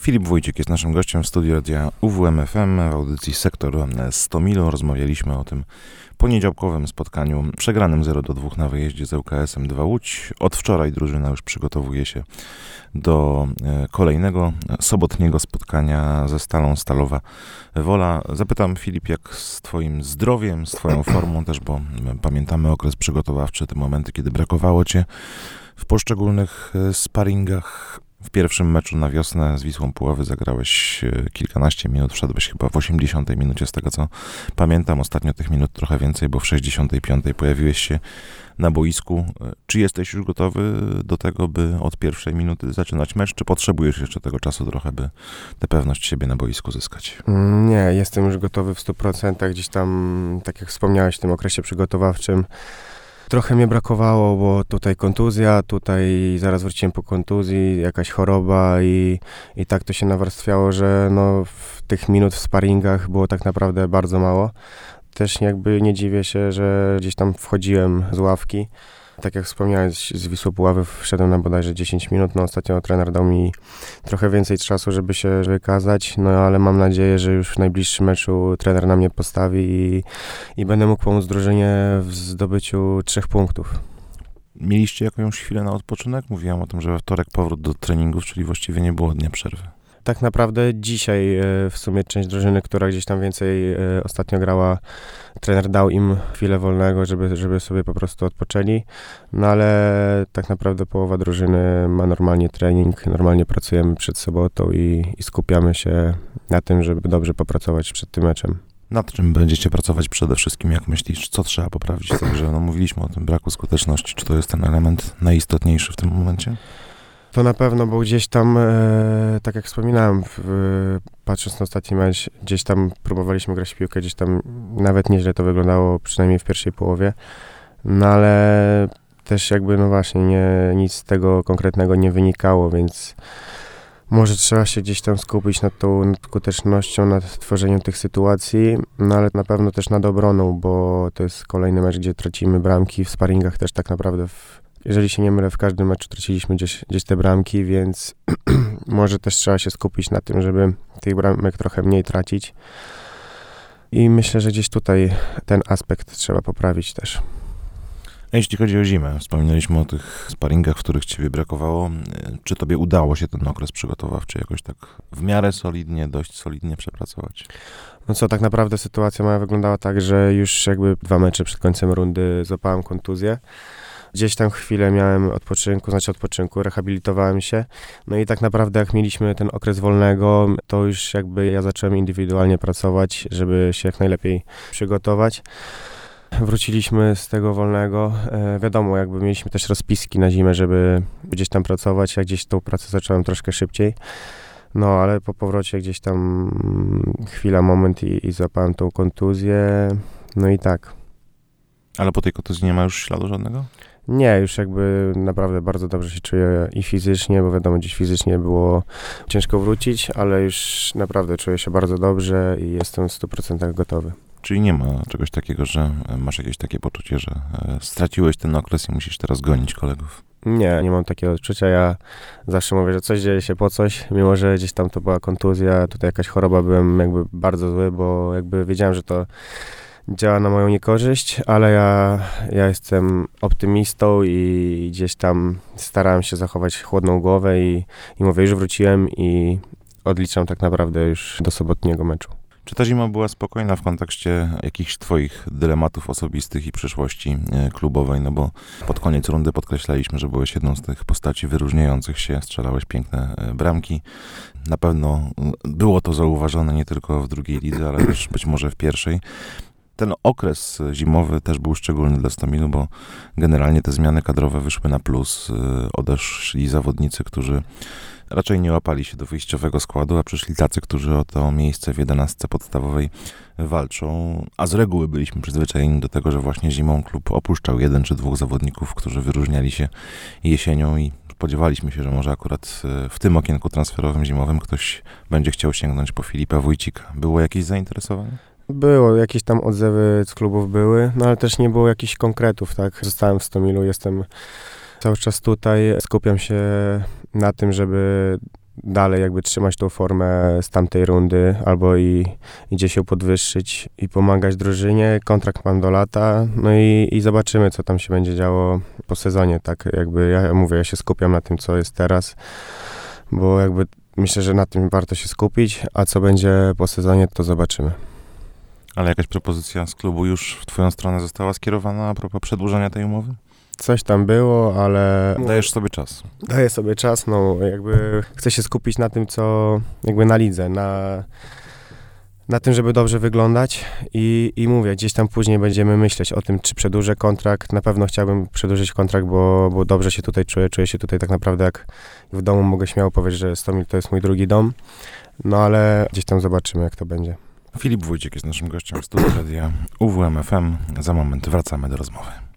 Filip Wójcik jest naszym gościem w studiu radia UWMFM w audycji Sektor 100 Mil. Rozmawialiśmy o tym poniedziałkowym spotkaniu przegranym 0-2 na wyjeździe z ŁKS-em 2 Łódź. Od wczoraj drużyna już przygotowuje się do kolejnego sobotniego spotkania ze Stalą Stalowa Wola. Zapytam, Filip, jak z twoim zdrowiem, z twoją formą też, bo pamiętamy okres przygotowawczy, te momenty, kiedy brakowało cię w poszczególnych sparingach. W pierwszym meczu na wiosnę z Wisłą Puławy zagrałeś kilkanaście minut, wszedłeś chyba w 80 minucie, z tego co pamiętam. Ostatnio tych minut trochę więcej, bo w 65 pojawiłeś się na boisku. Czy jesteś już gotowy do tego, by od pierwszej minuty zaczynać mecz, czy potrzebujesz jeszcze tego czasu trochę, by tę pewność siebie na boisku zyskać? Nie, jestem już gotowy w 100%. Gdzieś tam, tak jak wspomniałeś, w tym okresie przygotowawczym trochę mnie brakowało, bo tutaj kontuzja, tutaj zaraz wróciłem po kontuzji, jakaś choroba i tak to się nawarstwiało, że no w tych minut w sparingach było tak naprawdę bardzo mało. Też jakby nie dziwię się, że gdzieś tam wchodziłem z ławki. Tak jak wspomniałeś, z Wisły Puławy wszedłem na bodajże 10 minut, no ostatnio trener dał mi trochę więcej czasu, żeby się wykazać, no ale mam nadzieję, że już w najbliższym meczu trener na mnie postawi i będę mógł pomóc drużynie w zdobyciu 3 punktów. Mieliście jakąś chwilę na odpoczynek? Mówiłem o tym, że we wtorek powrót do treningów, czyli właściwie nie było dnia przerwy. Tak naprawdę dzisiaj w sumie część drużyny, która gdzieś tam więcej ostatnio grała, trener dał im chwilę wolnego, żeby sobie po prostu odpoczęli, no ale tak naprawdę połowa drużyny ma normalnie trening, normalnie pracujemy przed sobotą i skupiamy się na tym, żeby dobrze popracować przed tym meczem. Nad czym będziecie pracować przede wszystkim, jak myślisz, co trzeba poprawić? Także mówiliśmy o tym braku skuteczności, czy to jest ten element najistotniejszy w tym momencie? To na pewno, bo gdzieś tam, tak jak wspominałem, patrząc na ostatni mecz, gdzieś tam próbowaliśmy grać w piłkę, gdzieś tam nawet nieźle to wyglądało, przynajmniej w pierwszej połowie, no ale też jakby, no właśnie, nic z tego konkretnego nie wynikało, więc może trzeba się gdzieś tam skupić nad tą skutecznością, nad tworzeniem tych sytuacji, no ale na pewno też nad obroną, bo to jest kolejny mecz, gdzie tracimy bramki, w sparingach też tak naprawdę jeżeli się nie mylę, w każdym meczu traciliśmy gdzieś te bramki, więc może też trzeba się skupić na tym, żeby tych bramek trochę mniej tracić. I myślę, że gdzieś tutaj ten aspekt trzeba poprawić też. A jeśli chodzi o zimę, wspominaliśmy o tych sparingach, w których ciebie brakowało. Czy tobie udało się ten okres przygotowawczy jakoś tak w miarę solidnie, dość solidnie przepracować? No co, tak naprawdę sytuacja moja wyglądała tak, że już jakby 2 mecze przed końcem rundy złapałem kontuzję. Gdzieś tam chwilę miałem odpoczynku, rehabilitowałem się. No i tak naprawdę jak mieliśmy ten okres wolnego, to już jakby ja zacząłem indywidualnie pracować, żeby się jak najlepiej przygotować. Wróciliśmy z tego wolnego. Wiadomo, jakby mieliśmy też rozpiski na zimę, żeby gdzieś tam pracować. Ja gdzieś tą pracę zacząłem troszkę szybciej. No, ale po powrocie gdzieś tam chwila, moment i złapałem tą kontuzję. No i tak. Ale po tej kontuzji nie ma już śladu żadnego? Nie, już jakby naprawdę bardzo dobrze się czuję i fizycznie, bo wiadomo, gdzieś fizycznie było ciężko wrócić, ale już naprawdę czuję się bardzo dobrze i jestem w 100% gotowy. Czyli nie ma czegoś takiego, że masz jakieś takie poczucie, że straciłeś ten okres i musisz teraz gonić kolegów? Nie mam takiego odczucia. Ja zawsze mówię, że coś dzieje się po coś, mimo że gdzieś tam to była kontuzja, tutaj jakaś choroba, byłem jakby bardzo zły, bo jakby wiedziałem, że to działa na moją niekorzyść, ale ja jestem optymistą i gdzieś tam starałem się zachować chłodną głowę i mówię, już wróciłem i odliczam tak naprawdę już do sobotniego meczu. Czy ta zima była spokojna w kontekście jakichś twoich dylematów osobistych i przyszłości klubowej? No bo pod koniec rundy podkreślaliśmy, że byłeś jedną z tych postaci wyróżniających się, strzelałeś piękne bramki. Na pewno było to zauważone nie tylko w drugiej lidze, ale też być może w pierwszej. Ten okres zimowy też był szczególny dla Stomilu, bo generalnie te zmiany kadrowe wyszły na plus. Odeszli zawodnicy, którzy raczej nie łapali się do wyjściowego składu, a przyszli tacy, którzy o to miejsce w 11 podstawowej walczą. A z reguły byliśmy przyzwyczajeni do tego, że właśnie zimą klub opuszczał 1 czy 2 zawodników, którzy wyróżniali się jesienią i spodziewaliśmy się, że może akurat w tym okienku transferowym zimowym ktoś będzie chciał sięgnąć po Filipa Wójcika. Było jakieś zainteresowanie? Było, jakieś tam odzewy z klubów były, no ale też nie było jakichś konkretów, tak? Zostałem w Stomilu, jestem cały czas tutaj, skupiam się na tym, żeby dalej jakby trzymać tą formę z tamtej rundy, albo i idzie się podwyższyć i pomagać drużynie. Kontrakt mam do lata, no i zobaczymy, co tam się będzie działo po sezonie, tak jakby ja mówię, ja się skupiam na tym, co jest teraz, bo jakby myślę, że na tym warto się skupić, a co będzie po sezonie, to zobaczymy. Ale jakaś propozycja z klubu już w twoją stronę została skierowana a propos przedłużenia tej umowy? Coś tam było, ale... Dajesz sobie czas. Daję sobie czas, no jakby chcę się skupić na tym, co jakby na lidze, na tym, żeby dobrze wyglądać i mówię, gdzieś tam później będziemy myśleć o tym, czy przedłużę kontrakt. Na pewno chciałbym przedłużyć kontrakt, bo dobrze się tutaj czuję się tutaj tak naprawdę jak w domu, mogę śmiało powiedzieć, że Stomil to jest mój drugi dom, no ale gdzieś tam zobaczymy, jak to będzie. Filip Wójcik jest naszym gościem w studiu radia UWM FM. Za moment wracamy do rozmowy.